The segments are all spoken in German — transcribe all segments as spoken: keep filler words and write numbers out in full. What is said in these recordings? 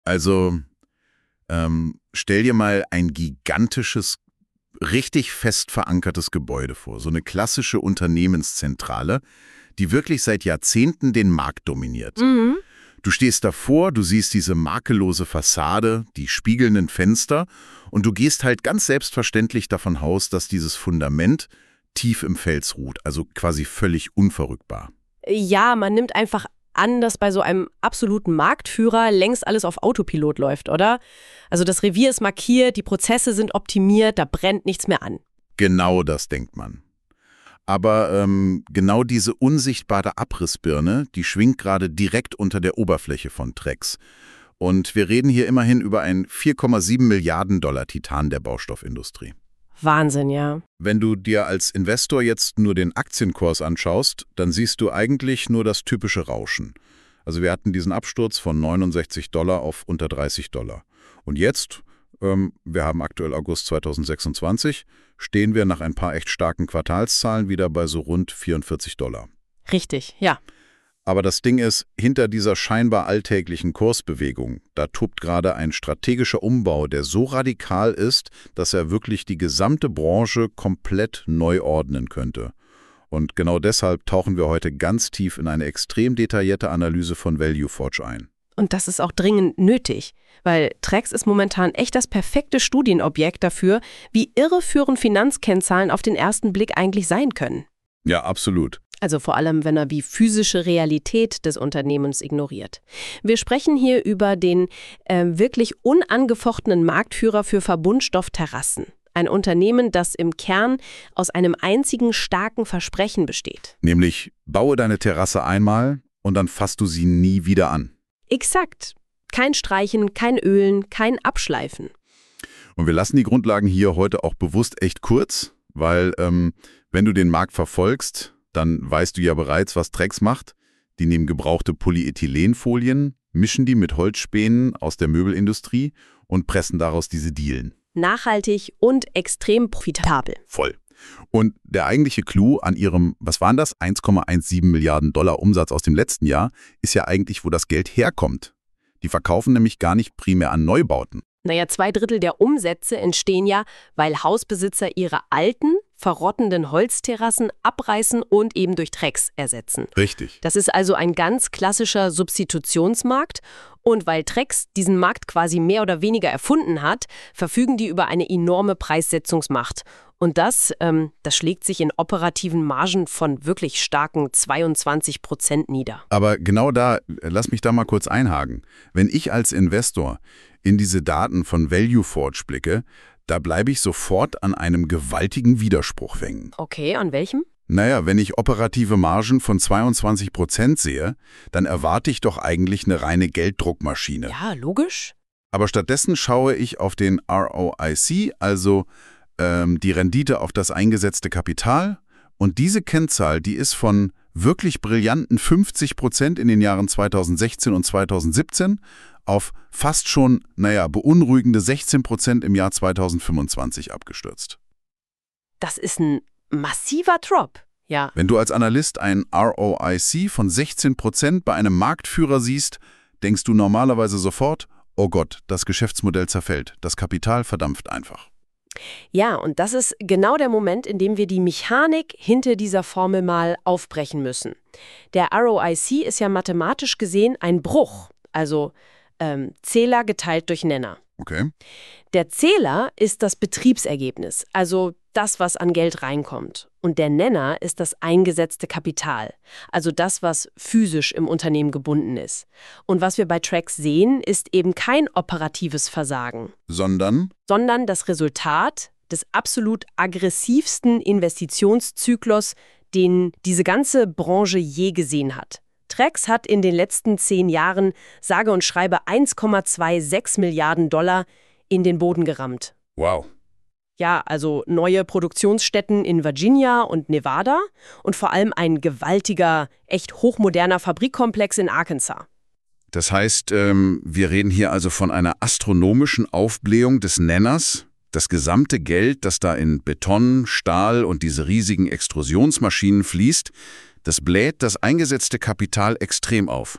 Also ähm, stell dir mal ein gigantisches, richtig fest verankertes Gebäude vor. So eine klassische Unternehmenszentrale, die wirklich seit Jahrzehnten den Markt dominiert. Mhm. Du stehst davor, du siehst diese makellose Fassade, die spiegelnden Fenster und du gehst halt ganz selbstverständlich davon aus, dass dieses Fundament tief im Fels ruht, also quasi völlig unverrückbar. Ja, man nimmt einfach an, dass bei so einem absoluten Marktführer längst alles auf Autopilot läuft, oder? Also das Revier ist markiert, die Prozesse sind optimiert, da brennt nichts mehr an. Genau das denkt man. Aber ähm, genau diese unsichtbare Abrissbirne, die schwingt gerade direkt unter der Oberfläche von Trex. Und wir reden hier immerhin über ein vier Komma sieben Milliarden Dollar Titan der Baustoffindustrie. Wahnsinn, ja. Wenn du dir als Investor jetzt nur den Aktienkurs anschaust, dann siehst du eigentlich nur das typische Rauschen. Also wir hatten diesen Absturz von neunundsechzig Dollar auf unter dreißig Dollar. Und jetzt, ähm, wir haben aktuell August zweitausendsechsundzwanzig, stehen wir nach ein paar echt starken Quartalszahlen wieder bei so rund vierundvierzig Dollar. Richtig, ja. Aber das Ding ist, hinter dieser scheinbar alltäglichen Kursbewegung, da tobt gerade ein strategischer Umbau, der so radikal ist, dass er wirklich die gesamte Branche komplett neu ordnen könnte. Und genau deshalb tauchen wir heute ganz tief in eine extrem detaillierte Analyse von Value Forge ein. Und das ist auch dringend nötig, weil Trex ist momentan echt das perfekte Studienobjekt dafür, wie irreführend Finanzkennzahlen auf den ersten Blick eigentlich sein können. Ja, absolut. Also vor allem, wenn er die physische Realität des Unternehmens ignoriert. Wir sprechen hier über den äh, wirklich unangefochtenen Marktführer für Verbundstoffterrassen. Ein Unternehmen, das im Kern aus einem einzigen starken Versprechen besteht. Nämlich, baue deine Terrasse einmal und dann fasst du sie nie wieder an. Exakt. Kein Streichen, kein Ölen, kein Abschleifen. Und wir lassen die Grundlagen hier heute auch bewusst echt kurz, weil ähm, wenn du den Markt verfolgst, dann weißt du ja bereits, was Trex macht. Die nehmen gebrauchte Polyethylenfolien, mischen die mit Holzspänen aus der Möbelindustrie und pressen daraus diese Dielen. Nachhaltig und extrem profitabel. Voll. Und der eigentliche Clou an ihrem, was waren das, eins Komma siebzehn Milliarden Dollar Umsatz aus dem letzten Jahr, ist ja eigentlich, wo das Geld herkommt. Die verkaufen nämlich gar nicht primär an Neubauten. Naja, zwei Drittel der Umsätze entstehen ja, weil Hausbesitzer ihre alten, verrottenden Holzterrassen abreißen und eben durch Trex ersetzen. Richtig. Das ist also ein ganz klassischer Substitutionsmarkt. Und weil Trex diesen Markt quasi mehr oder weniger erfunden hat, verfügen die über eine enorme Preissetzungsmacht. Und das, ähm, das schlägt sich in operativen Margen von wirklich starken zweiundzwanzig Prozent nieder. Aber genau da, lass mich da mal kurz einhaken. Wenn ich als Investor in diese Daten von Value Forge blicke, da bleibe ich sofort an einem gewaltigen Widerspruch hängen. Okay, an welchem? Naja, wenn ich operative Margen von zweiundzwanzig Prozent sehe, dann erwarte ich doch eigentlich eine reine Gelddruckmaschine. Ja, logisch. Aber stattdessen schaue ich auf den R O I C, also ähm, die Rendite auf das eingesetzte Kapital. Und diese Kennzahl, die ist von wirklich brillanten fünfzig Prozent in den Jahren zweitausendsechzehn und zweitausendsiebzehn auf fast schon, naja, beunruhigende sechzehn Prozent im Jahr zweitausendfünfundzwanzig abgestürzt. Das ist ein massiver Drop, ja. Wenn du als Analyst ein R O I C von sechzehn Prozent bei einem Marktführer siehst, denkst du normalerweise sofort, oh Gott, das Geschäftsmodell zerfällt, das Kapital verdampft einfach. Ja, und das ist genau der Moment, in dem wir die Mechanik hinter dieser Formel mal aufbrechen müssen. Der R O I C ist ja mathematisch gesehen ein Bruch, also ähm, Zähler geteilt durch Nenner. Okay. Der Zähler ist das Betriebsergebnis, also das, was an Geld reinkommt. Und der Nenner ist das eingesetzte Kapital, also das, was physisch im Unternehmen gebunden ist. Und was wir bei Trex sehen, ist eben kein operatives Versagen. Sondern? Sondern das Resultat des absolut aggressivsten Investitionszyklus, den diese ganze Branche je gesehen hat. Trex hat in den letzten zehn Jahren sage und schreibe eins Komma sechsundzwanzig Milliarden Dollar in den Boden gerammt. Wow. Ja, also neue Produktionsstätten in Virginia und Nevada und vor allem ein gewaltiger, echt hochmoderner Fabrikkomplex in Arkansas. Das heißt, ähm, wir reden hier also von einer astronomischen Aufblähung des Nenners. Das gesamte Geld, das da in Beton, Stahl und diese riesigen Extrusionsmaschinen fließt, das bläht das eingesetzte Kapital extrem auf.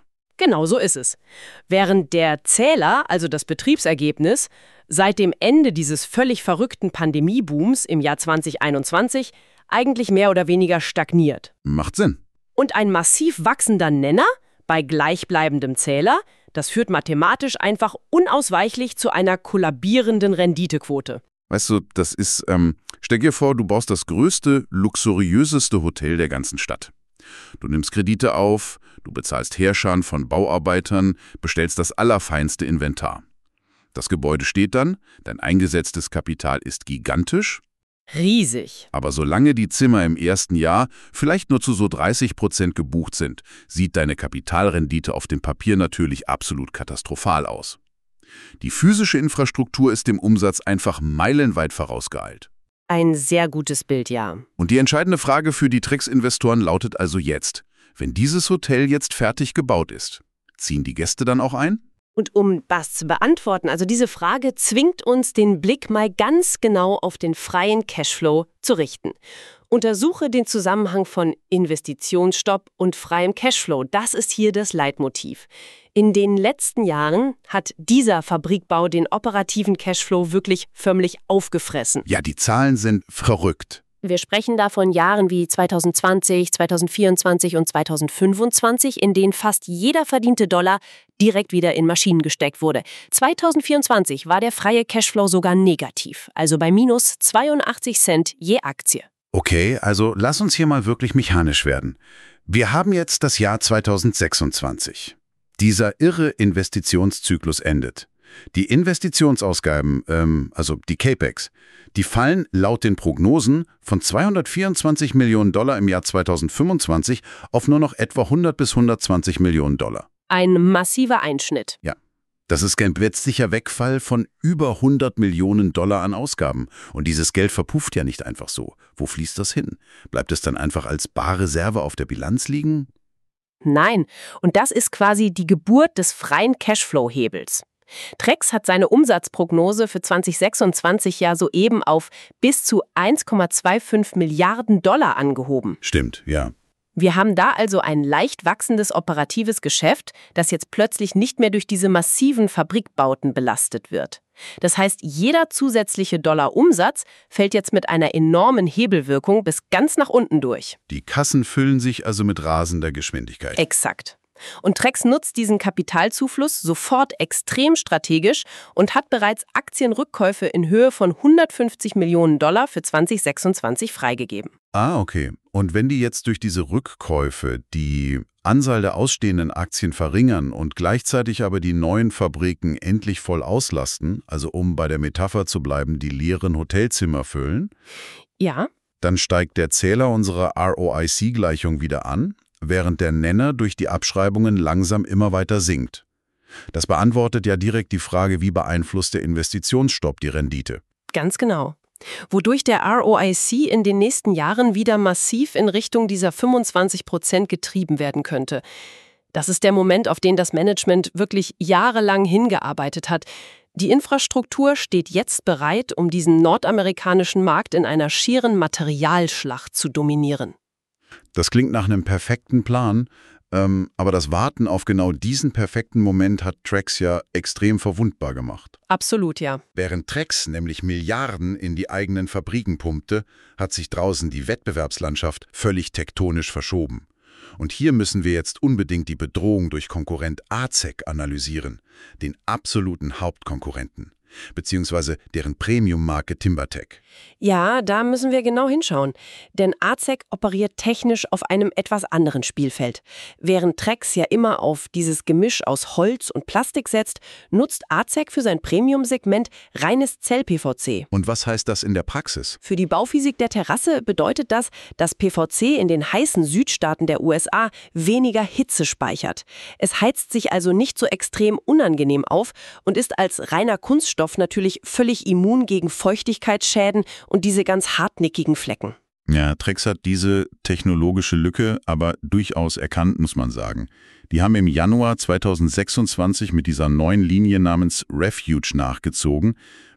Genau so ist es. Während der Zähler, also das Betriebsergebnis, seit dem Ende dieses völlig verrückten Pandemiebooms im Jahr zwanzig einundzwanzig eigentlich mehr oder weniger stagniert. Macht Sinn. Und ein massiv wachsender Nenner bei gleichbleibendem Zähler, das führt mathematisch einfach unausweichlich zu einer kollabierenden Renditequote. Weißt du, das ist, ähm, stell dir vor, du baust das größte, luxuriöseste Hotel der ganzen Stadt. Du nimmst Kredite auf, du bezahlst Heerscharen von Bauarbeitern, bestellst das allerfeinste Inventar. Das Gebäude steht dann, dein eingesetztes Kapital ist gigantisch. Riesig. Aber solange die Zimmer im ersten Jahr vielleicht nur zu so dreißig Prozent gebucht sind, sieht deine Kapitalrendite auf dem Papier natürlich absolut katastrophal aus. Die physische Infrastruktur ist dem Umsatz einfach meilenweit vorausgeeilt. Ein sehr gutes Bild, ja. Und die entscheidende Frage für die Trex-Investoren lautet also jetzt: Wenn dieses Hotel jetzt fertig gebaut ist, ziehen die Gäste dann auch ein? Und um das zu beantworten, also diese Frage zwingt uns, den Blick mal ganz genau auf den freien Cashflow zu richten. Untersuche den Zusammenhang von Investitionsstopp und freiem Cashflow. Das ist hier das Leitmotiv. In den letzten Jahren hat dieser Fabrikbau den operativen Cashflow wirklich förmlich aufgefressen. Ja, die Zahlen sind verrückt. Wir sprechen da von Jahren wie zwanzig zwanzig, zwanzig vierundzwanzig und zwanzig fünfundzwanzig, in denen fast jeder verdiente Dollar direkt wieder in Maschinen gesteckt wurde. zwanzig vierundzwanzig war der freie Cashflow sogar negativ, also bei minus zweiundachtzig Cent je Aktie. Okay, also lass uns hier mal wirklich mechanisch werden. Wir haben jetzt das Jahr zwanzig sechsundzwanzig. Dieser irre Investitionszyklus endet. Die Investitionsausgaben, ähm, also die CAPEX, die fallen laut den Prognosen von zweihundertvierundzwanzig Millionen Dollar im Jahr zwanzig fünfundzwanzig auf nur noch etwa hundert bis hundertzwanzig Millionen Dollar. Ein massiver Einschnitt. Ja, das ist ein plötzlicher Wegfall von über hundert Millionen Dollar an Ausgaben. Und dieses Geld verpufft ja nicht einfach so. Wo fließt das hin? Bleibt es dann einfach als Barreserve auf der Bilanz liegen? Nein, und das ist quasi die Geburt des freien Cashflow-Hebels. Trex hat seine Umsatzprognose für zwanzig sechsundzwanzig ja soeben auf bis zu eins Komma fünfundzwanzig Milliarden Dollar angehoben. Stimmt, ja. Wir haben da also ein leicht wachsendes operatives Geschäft, das jetzt plötzlich nicht mehr durch diese massiven Fabrikbauten belastet wird. Das heißt, jeder zusätzliche Dollar Umsatz fällt jetzt mit einer enormen Hebelwirkung bis ganz nach unten durch. Die Kassen füllen sich also mit rasender Geschwindigkeit. Exakt. Und Trex nutzt diesen Kapitalzufluss sofort extrem strategisch und hat bereits Aktienrückkäufe in Höhe von hundertfünfzig Millionen Dollar für zwanzig sechsundzwanzig freigegeben. Ah, okay. Und wenn die jetzt durch diese Rückkäufe die Anzahl der ausstehenden Aktien verringern und gleichzeitig aber die neuen Fabriken endlich voll auslasten, also um bei der Metapher zu bleiben, die leeren Hotelzimmer füllen, ja, dann steigt der Zähler unserer R O I C-Gleichung wieder an, während der Nenner durch die Abschreibungen langsam immer weiter sinkt. Das beantwortet ja direkt die Frage, wie beeinflusst der Investitionsstopp die Rendite? Ganz genau. Wodurch der R O I C in den nächsten Jahren wieder massiv in Richtung dieser fünfundzwanzig Prozent getrieben werden könnte. Das ist der Moment, auf den das Management wirklich jahrelang hingearbeitet hat. Die Infrastruktur steht jetzt bereit, um diesen nordamerikanischen Markt in einer schieren Materialschlacht zu dominieren. Das klingt nach einem perfekten Plan, ähm, aber das Warten auf genau diesen perfekten Moment hat Trex ja extrem verwundbar gemacht. Absolut, ja. Während Trex nämlich Milliarden in die eigenen Fabriken pumpte, hat sich draußen die Wettbewerbslandschaft völlig tektonisch verschoben. Und hier müssen wir jetzt unbedingt die Bedrohung durch Konkurrent A Z E C analysieren, den absoluten Hauptkonkurrenten, beziehungsweise deren Premium-Marke TimberTech. Ja, da müssen wir genau hinschauen. Denn A Z E C operiert technisch auf einem etwas anderen Spielfeld. Während Trex ja immer auf dieses Gemisch aus Holz und Plastik setzt, nutzt A Z E C für sein Premium-Segment reines Zell-P V C. Und was heißt das in der Praxis? Für die Bauphysik der Terrasse bedeutet das, dass P V C in den heißen Südstaaten der U S A weniger Hitze speichert. Es heizt sich also nicht so extrem unangenehm auf und ist als reiner Kunststoff natürlich völlig immun gegen Feuchtigkeitsschäden und diese ganz hartnäckigen Flecken. Ja, Trex hat diese technologische Lücke aber durchaus erkannt, muss man sagen. Die haben im Januar zwanzig sechsundzwanzig mit dieser neuen Linie namens Refuge nachgezogen,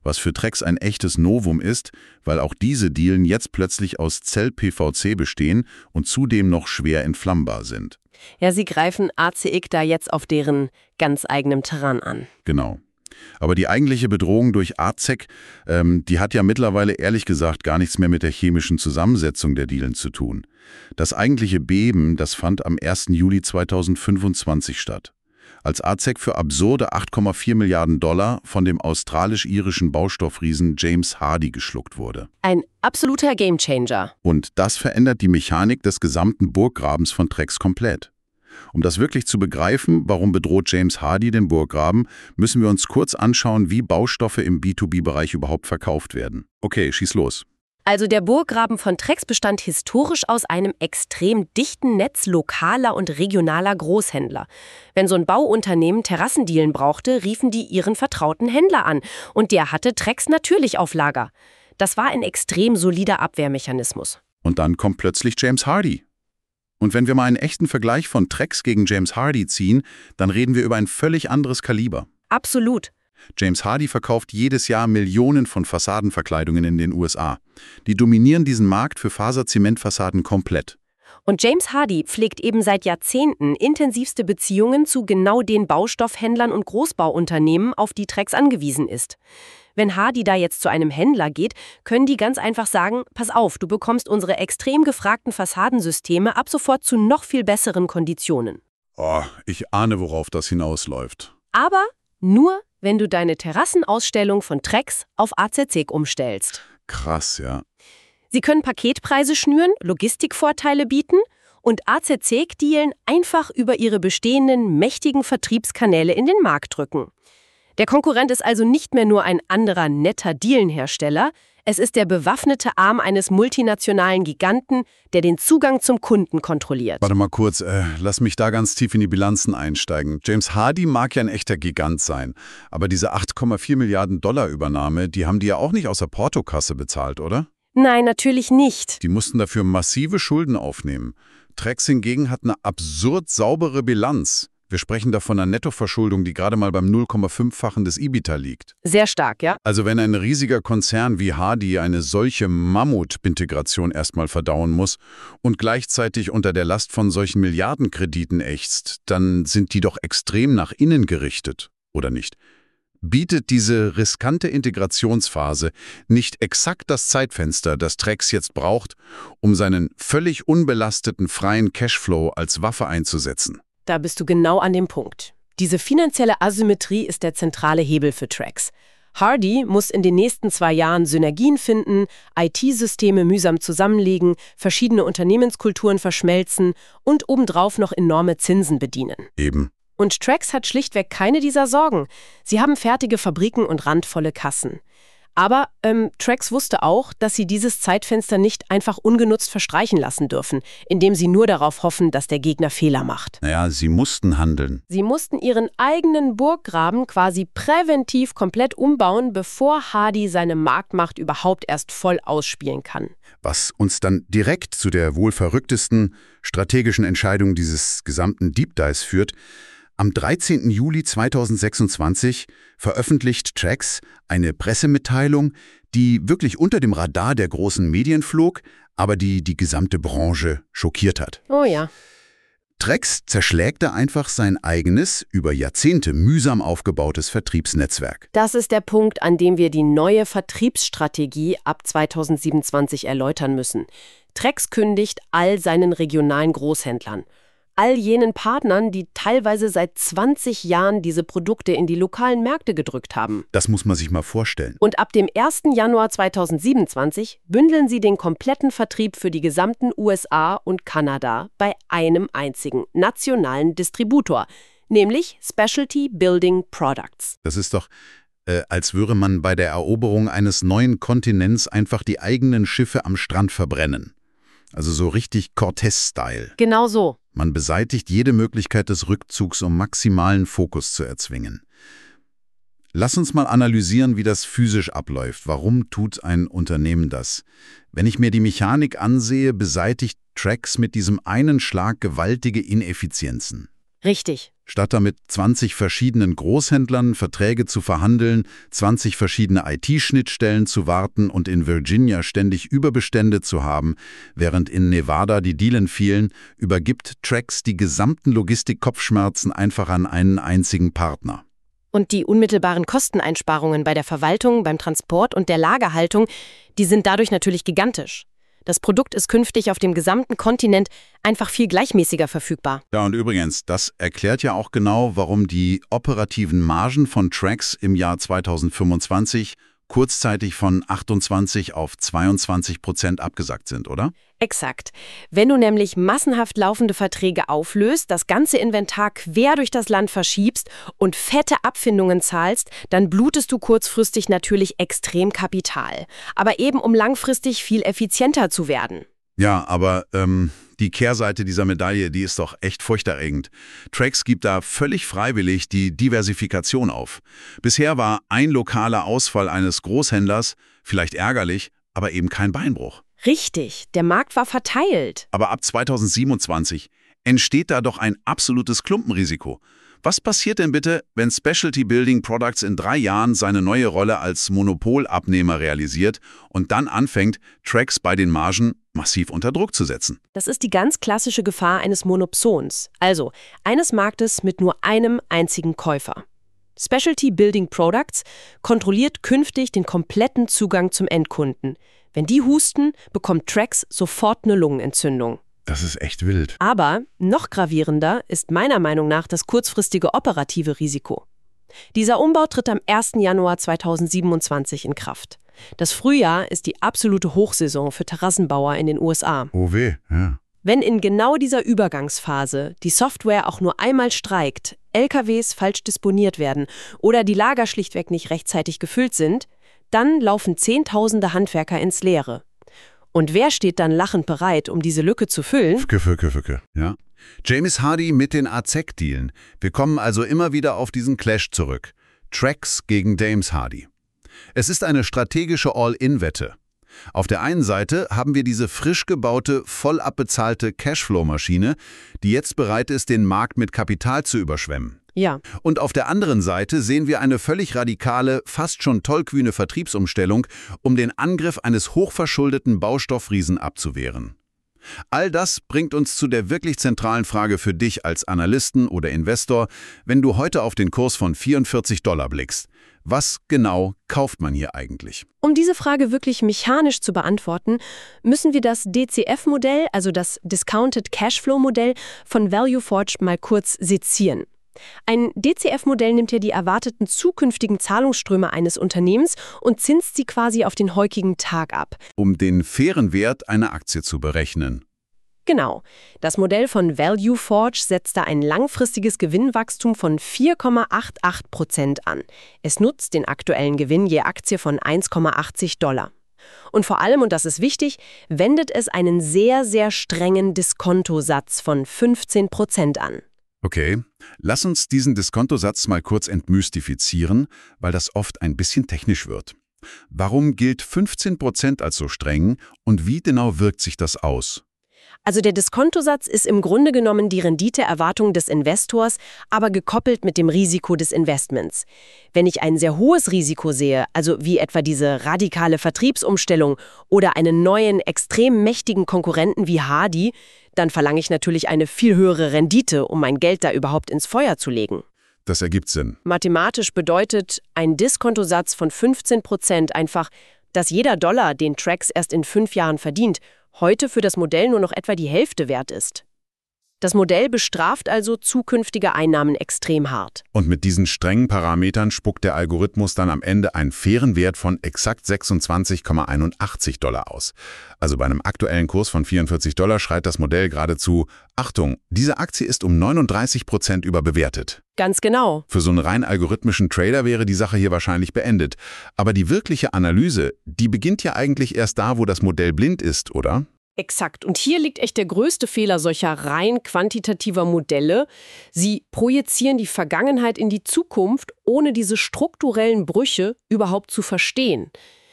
was für Trex ein echtes Novum ist, weil auch diese Dielen jetzt plötzlich aus Zell-P V C bestehen und zudem noch schwer entflammbar sind. Ja, sie greifen A C I C da jetzt auf deren ganz eigenem Terrain an. Genau. Aber die eigentliche Bedrohung durch A Z E C, ähm, die hat ja mittlerweile ehrlich gesagt gar nichts mehr mit der chemischen Zusammensetzung der Dielen zu tun. Das eigentliche Beben, das fand am ersten Juli zweitausendfünfundzwanzig statt, als A Z E C für absurde acht Komma vier Milliarden Dollar von dem australisch-irischen Baustoffriesen James Hardie geschluckt wurde. Ein absoluter Gamechanger. Und das verändert die Mechanik des gesamten Burggrabens von Trex komplett. Um das wirklich zu begreifen, warum bedroht James Hardie den Burggraben, müssen wir uns kurz anschauen, wie Baustoffe im B zwei B-Bereich überhaupt verkauft werden. Okay, schieß los. Also der Burggraben von Trex bestand historisch aus einem extrem dichten Netz lokaler und regionaler Großhändler. Wenn so ein Bauunternehmen Terrassendielen brauchte, riefen die ihren vertrauten Händler an. Und der hatte Trex natürlich auf Lager. Das war ein extrem solider Abwehrmechanismus. Und dann kommt plötzlich James Hardie. Und wenn wir mal einen echten Vergleich von Trex gegen James Hardie ziehen, dann reden wir über ein völlig anderes Kaliber. Absolut. James Hardie verkauft jedes Jahr Millionen von Fassadenverkleidungen in den U S A. Die dominieren diesen Markt für Faserzementfassaden komplett. Und James Hardie pflegt eben seit Jahrzehnten intensivste Beziehungen zu genau den Baustoffhändlern und Großbauunternehmen, auf die Trex angewiesen ist. Wenn Hardie da jetzt zu einem Händler geht, können die ganz einfach sagen, pass auf, du bekommst unsere extrem gefragten Fassadensysteme ab sofort zu noch viel besseren Konditionen. Oh, ich ahne, worauf das hinausläuft. Aber nur, wenn du deine Terrassenausstellung von Trex auf A Z E C umstellst. Krass, ja. Sie können Paketpreise schnüren, Logistikvorteile bieten und A Z E C-Dealen einfach über ihre bestehenden mächtigen Vertriebskanäle in den Markt drücken. Der Konkurrent ist also nicht mehr nur ein anderer netter Dielenhersteller, es ist der bewaffnete Arm eines multinationalen Giganten, der den Zugang zum Kunden kontrolliert. Warte mal kurz, äh, lass mich da ganz tief in die Bilanzen einsteigen. James Hardie mag ja ein echter Gigant sein, aber diese acht Komma vier Milliarden Dollar Übernahme, die haben die ja auch nicht aus der Portokasse bezahlt, oder? Nein, natürlich nicht. Die mussten dafür massive Schulden aufnehmen. Trex hingegen hat eine absurd saubere Bilanz. Wir sprechen da von einer Nettoverschuldung, die gerade mal beim null Komma fünf-fachen des EBITDA liegt. Sehr stark, ja? Also wenn ein riesiger Konzern wie Hardie eine solche Mammut-Integration erstmal verdauen muss und gleichzeitig unter der Last von solchen Milliardenkrediten ächzt, dann sind die doch extrem nach innen gerichtet, oder nicht? Bietet diese riskante Integrationsphase nicht exakt das Zeitfenster, das Trex jetzt braucht, um seinen völlig unbelasteten freien Cashflow als Waffe einzusetzen? Da bist du genau an dem Punkt. Diese finanzielle Asymmetrie ist der zentrale Hebel für Trex. Hardie muss in den nächsten zwei Jahren Synergien finden, I T-Systeme mühsam zusammenlegen, verschiedene Unternehmenskulturen verschmelzen und obendrauf noch enorme Zinsen bedienen. Eben. Und Trex hat schlichtweg keine dieser Sorgen. Sie haben fertige Fabriken und randvolle Kassen. Aber ähm, Trex wusste auch, dass sie dieses Zeitfenster nicht einfach ungenutzt verstreichen lassen dürfen, indem sie nur darauf hoffen, dass der Gegner Fehler macht. Naja, sie mussten handeln. Sie mussten ihren eigenen Burggraben quasi präventiv komplett umbauen, bevor Hardie seine Marktmacht überhaupt erst voll ausspielen kann. Was uns dann direkt zu der wohl verrücktesten strategischen Entscheidung dieses gesamten Deep Dives führt. Am dreizehnten Juli zweitausendsechsundzwanzig veröffentlicht Trex eine Pressemitteilung, die wirklich unter dem Radar der großen Medien flog, aber die die gesamte Branche schockiert hat. Oh ja. Trex zerschlägt da einfach sein eigenes, über Jahrzehnte mühsam aufgebautes Vertriebsnetzwerk. Das ist der Punkt, an dem wir die neue Vertriebsstrategie ab zweitausendsiebenundzwanzig erläutern müssen. Trex kündigt all seinen regionalen Großhändlern, all jenen Partnern, die teilweise seit zwanzig Jahren diese Produkte in die lokalen Märkte gedrückt haben. Das muss man sich mal vorstellen. Und ab dem ersten Januar zweitausendsiebenundzwanzig bündeln sie den kompletten Vertrieb für die gesamten U S A und Kanada bei einem einzigen nationalen Distributor, nämlich Specialty Building Products. Das ist doch, äh, als würde man bei der Eroberung eines neuen Kontinents einfach die eigenen Schiffe am Strand verbrennen. Also so richtig Cortez-Style. Genau so. Man beseitigt jede Möglichkeit des Rückzugs, um maximalen Fokus zu erzwingen. Lass uns mal analysieren, wie das physisch abläuft. Warum tut ein Unternehmen das? Wenn ich mir die Mechanik ansehe, beseitigt Trex mit diesem einen Schlag gewaltige Ineffizienzen. Richtig. Statt damit zwanzig verschiedenen Großhändlern Verträge zu verhandeln, zwanzig verschiedene I T-Schnittstellen zu warten und in Virginia ständig Überbestände zu haben, während in Nevada die Dielen fielen, übergibt Trax die gesamten Logistik-Kopfschmerzen einfach an einen einzigen Partner. Und die unmittelbaren Kosteneinsparungen bei der Verwaltung, beim Transport und der Lagerhaltung, die sind dadurch natürlich gigantisch. Das Produkt ist künftig auf dem gesamten Kontinent einfach viel gleichmäßiger verfügbar. Ja, und übrigens, das erklärt ja auch genau, warum die operativen Margen von Trax im Jahr zweitausendfünfundzwanzig kurzzeitig von achtundzwanzig auf zweiundzwanzig Prozent abgesackt sind, oder? Exakt. Wenn du nämlich massenhaft laufende Verträge auflöst, das ganze Inventar quer durch das Land verschiebst und fette Abfindungen zahlst, dann blutest du kurzfristig natürlich extrem Kapital. Aber eben um langfristig viel effizienter zu werden. Ja, aber ähm, die Kehrseite dieser Medaille, die ist doch echt furchterregend. Trax gibt da völlig freiwillig die Diversifikation auf. Bisher war ein lokaler Ausfall eines Großhändlers vielleicht ärgerlich, aber eben kein Beinbruch. Richtig, der Markt war verteilt. Aber ab zweitausendsiebenundzwanzig entsteht da doch ein absolutes Klumpenrisiko. Was passiert denn bitte, wenn Specialty Building Products in drei Jahren seine neue Rolle als Monopolabnehmer realisiert und dann anfängt, Trax bei den Margen massiv unter Druck zu setzen? Das ist die ganz klassische Gefahr eines Monopsons, also eines Marktes mit nur einem einzigen Käufer. Specialty Building Products kontrolliert künftig den kompletten Zugang zum Endkunden. Wenn die husten, bekommt Trax sofort eine Lungenentzündung. Das ist echt wild. Aber noch gravierender ist meiner Meinung nach das kurzfristige operative Risiko. Dieser Umbau tritt am ersten Januar zweitausendsiebenundzwanzig in Kraft. Das Frühjahr ist die absolute Hochsaison für Terrassenbauer in den U S A. Oh weh, ja. Wenn in genau dieser Übergangsphase die Software auch nur einmal streikt, L K Ws falsch disponiert werden oder die Lager schlichtweg nicht rechtzeitig gefüllt sind, dann laufen Zehntausende Handwerker ins Leere. Und wer steht dann lachend bereit, um diese Lücke zu füllen? Fücke, Fücke, Fücke. Ja. James Hardie mit den A Z E C-Dealen. Wir kommen also immer wieder auf diesen Clash zurück. Trax gegen James Hardie. Es ist eine strategische All-In-Wette. Auf der einen Seite haben wir diese frisch gebaute, voll abbezahlte Cashflow-Maschine, die jetzt bereit ist, den Markt mit Kapital zu überschwemmen. Ja. Und auf der anderen Seite sehen wir eine völlig radikale, fast schon tollkühne Vertriebsumstellung, um den Angriff eines hochverschuldeten Baustoffriesen abzuwehren. All das bringt uns zu der wirklich zentralen Frage für dich als Analysten oder Investor, wenn du heute auf den Kurs von vierundvierzig Dollar blickst. Was genau kauft man hier eigentlich? Um diese Frage wirklich mechanisch zu beantworten, müssen wir das D C F-Modell, also das Discounted Cashflow-Modell von ValueForge mal kurz sezieren. Ein D C F-Modell nimmt ja die erwarteten zukünftigen Zahlungsströme eines Unternehmens und zinst sie quasi auf den heutigen Tag ab. Um den fairen Wert einer Aktie zu berechnen. Genau. Das Modell von ValueForge setzt da ein langfristiges Gewinnwachstum von vier Komma achtundachtzig Prozent an. Es nutzt den aktuellen Gewinn je Aktie von eins Komma achtzig Dollar. Und vor allem, und das ist wichtig, wendet es einen sehr, sehr strengen Diskontosatz von fünfzehn Prozent an. Okay, lass uns diesen Diskontosatz mal kurz entmystifizieren, weil das oft ein bisschen technisch wird. Warum gilt fünfzehn Prozent als so streng und wie genau wirkt sich das aus? Also der Diskontosatz ist im Grunde genommen die Renditeerwartung des Investors, aber gekoppelt mit dem Risiko des Investments. Wenn ich ein sehr hohes Risiko sehe, also wie etwa diese radikale Vertriebsumstellung oder einen neuen, extrem mächtigen Konkurrenten wie Hardie, dann verlange ich natürlich eine viel höhere Rendite, um mein Geld da überhaupt ins Feuer zu legen. Das ergibt Sinn. Mathematisch bedeutet ein Diskontosatz von fünfzehn Prozent einfach, dass jeder Dollar, den Trax erst in fünf Jahren verdient, heute für das Modell nur noch etwa die Hälfte wert ist. Das Modell bestraft also zukünftige Einnahmen extrem hart. Und mit diesen strengen Parametern spuckt der Algorithmus dann am Ende einen fairen Wert von exakt sechsundzwanzig Komma einundachtzig Dollar aus. Also bei einem aktuellen Kurs von vierundvierzig Dollar schreit das Modell geradezu: Achtung, diese Aktie ist um neununddreißig Prozent überbewertet. Ganz genau. Für so einen rein algorithmischen Trader wäre die Sache hier wahrscheinlich beendet. Aber die wirkliche Analyse, die beginnt ja eigentlich erst da, wo das Modell blind ist, oder? Exakt. Und hier liegt echt der größte Fehler solcher rein quantitativer Modelle. Sie projizieren die Vergangenheit in die Zukunft, ohne diese strukturellen Brüche überhaupt zu verstehen.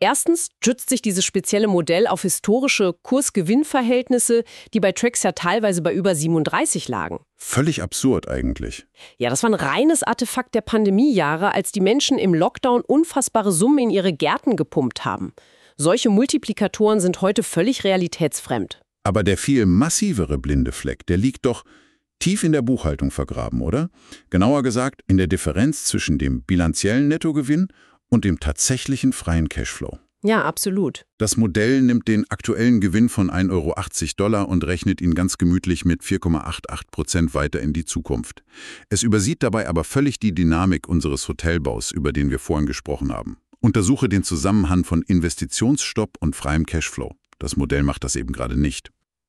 Erstens stützt sich dieses spezielle Modell auf historische Kurs-Gewinn-Verhältnisse, die bei Trex ja teilweise bei über siebenunddreißig lagen. Völlig absurd eigentlich. Ja, das war ein reines Artefakt der Pandemiejahre, als die Menschen im Lockdown unfassbare Summen in ihre Gärten gepumpt haben. Solche Multiplikatoren sind heute völlig realitätsfremd. Aber der viel massivere blinde Fleck, der liegt doch tief in der Buchhaltung vergraben, oder? Genauer gesagt in der Differenz zwischen dem bilanziellen Nettogewinn und dem tatsächlichen freien Cashflow. Ja, absolut. Das Modell nimmt den aktuellen Gewinn von ein Euro achtzig Dollar und rechnet ihn ganz gemütlich mit vier Komma achtundachtzig Prozent weiter in die Zukunft. Es übersieht dabei aber völlig die Dynamik unseres Hotelbaus, über den wir vorhin gesprochen haben. Untersuche den Zusammenhang von Investitionsstopp und freiem Cashflow. Das Modell macht das eben gerade nicht.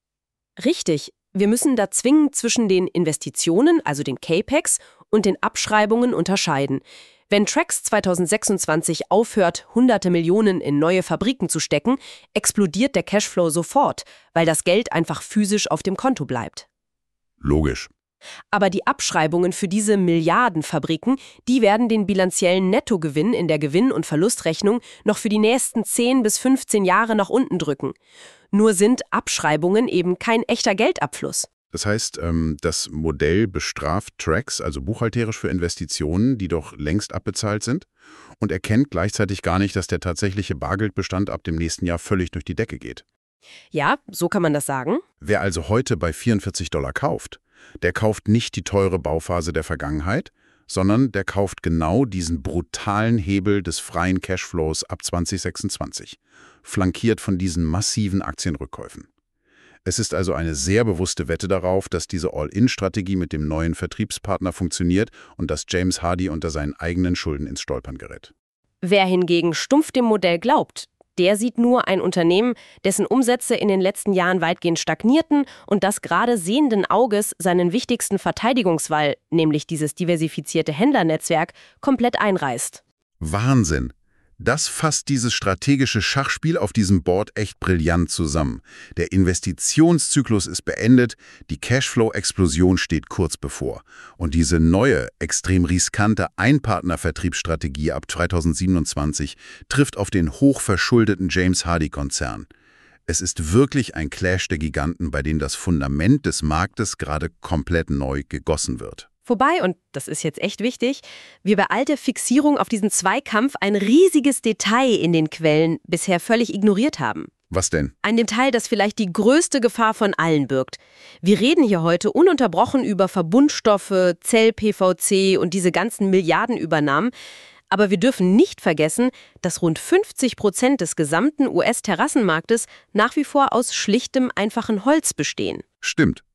Richtig. Wir müssen da zwingend zwischen den Investitionen, also den Capex, und den Abschreibungen unterscheiden. Wenn Trex zweitausendsechsundzwanzig aufhört, hunderte Millionen in neue Fabriken zu stecken, explodiert der Cashflow sofort, weil das Geld einfach physisch auf dem Konto bleibt. Logisch. Aber die Abschreibungen für diese Milliardenfabriken, die werden den bilanziellen Nettogewinn in der Gewinn- und Verlustrechnung noch für die nächsten zehn bis fünfzehn Jahre nach unten drücken. Nur sind Abschreibungen eben kein echter Geldabfluss. Das heißt, das Modell bestraft Trex, also buchhalterisch für Investitionen, die doch längst abbezahlt sind, und erkennt gleichzeitig gar nicht, dass der tatsächliche Bargeldbestand ab dem nächsten Jahr völlig durch die Decke geht. Ja, so kann man das sagen. Wer also heute bei vierundvierzig Dollar kauft, der kauft nicht die teure Bauphase der Vergangenheit, sondern der kauft genau diesen brutalen Hebel des freien Cashflows ab zwanzig sechsundzwanzig, flankiert von diesen massiven Aktienrückkäufen. Es ist also eine sehr bewusste Wette darauf, dass diese All-In-Strategie mit dem neuen Vertriebspartner funktioniert und dass James Hardie unter seinen eigenen Schulden ins Stolpern gerät. Wer hingegen stumpf dem Modell glaubt, der sieht nur ein Unternehmen, dessen Umsätze in den letzten Jahren weitgehend stagnierten und das gerade sehenden Auges seinen wichtigsten Verteidigungswall, nämlich dieses diversifizierte Händlernetzwerk, komplett einreißt. Wahnsinn! Das fasst dieses strategische Schachspiel auf diesem Board echt brillant zusammen. Der Investitionszyklus ist beendet, die Cashflow-Explosion steht kurz bevor. Und diese neue, extrem riskante Einpartnervertriebsstrategie ab zweitausendsiebenundzwanzig trifft auf den hochverschuldeten James Hardie-Konzern. Es ist wirklich ein Clash der Giganten, bei dem das Fundament des Marktes gerade komplett neu gegossen wird. Wobei, und das ist jetzt echt wichtig, wir bei all der Fixierung auf diesen Zweikampf ein riesiges Detail in den Quellen bisher völlig ignoriert haben. Was denn? Ein Detail, das vielleicht die größte Gefahr von allen birgt. Wir reden hier heute ununterbrochen über Verbundstoffe, Zell-P V C und diese ganzen Milliardenübernahmen. Aber wir dürfen nicht vergessen, dass rund fünfzig Prozent des gesamten U S-Terrassenmarktes nach wie vor aus schlichtem, einfachen Holz bestehen. Stimmt.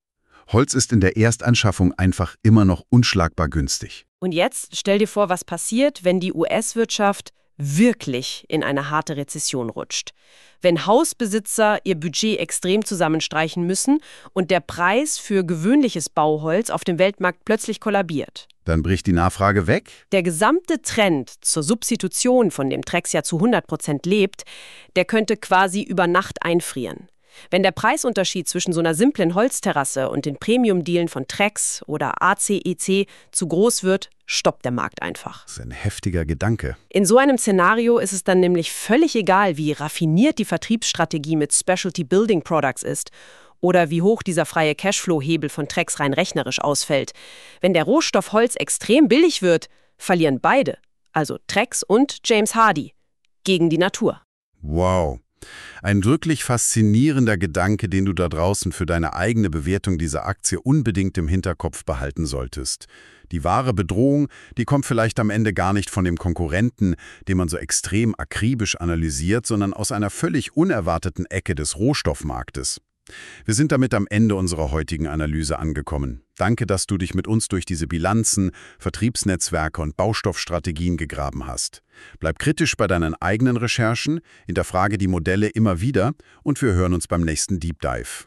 Holz ist in der Erstanschaffung einfach immer noch unschlagbar günstig. Und jetzt stell dir vor, was passiert, wenn die U S-Wirtschaft wirklich in eine harte Rezession rutscht. Wenn Hausbesitzer ihr Budget extrem zusammenstreichen müssen und der Preis für gewöhnliches Bauholz auf dem Weltmarkt plötzlich kollabiert. Dann bricht die Nachfrage weg? Der gesamte Trend zur Substitution, von dem Trex ja zu hundert Prozent lebt, der könnte quasi über Nacht einfrieren. Wenn der Preisunterschied zwischen so einer simplen Holzterrasse und den Premium-Dealen von Trex oder A C E C zu groß wird, stoppt der Markt einfach. Das ist ein heftiger Gedanke. In so einem Szenario ist es dann nämlich völlig egal, wie raffiniert die Vertriebsstrategie mit Specialty Building Products ist oder wie hoch dieser freie Cashflow-Hebel von Trex rein rechnerisch ausfällt. Wenn der Rohstoff Holz extrem billig wird, verlieren beide, also Trex und James Hardie, gegen die Natur. Wow. Ein wirklich faszinierender Gedanke, den du da draußen für deine eigene Bewertung dieser Aktie unbedingt im Hinterkopf behalten solltest. Die wahre Bedrohung, die kommt vielleicht am Ende gar nicht von dem Konkurrenten, den man so extrem akribisch analysiert, sondern aus einer völlig unerwarteten Ecke des Rohstoffmarktes. Wir sind damit am Ende unserer heutigen Analyse angekommen. Danke, dass du dich mit uns durch diese Bilanzen, Vertriebsnetzwerke und Baustoffstrategien gegraben hast. Bleib kritisch bei deinen eigenen Recherchen, hinterfrage die Modelle immer wieder und wir hören uns beim nächsten Deep Dive.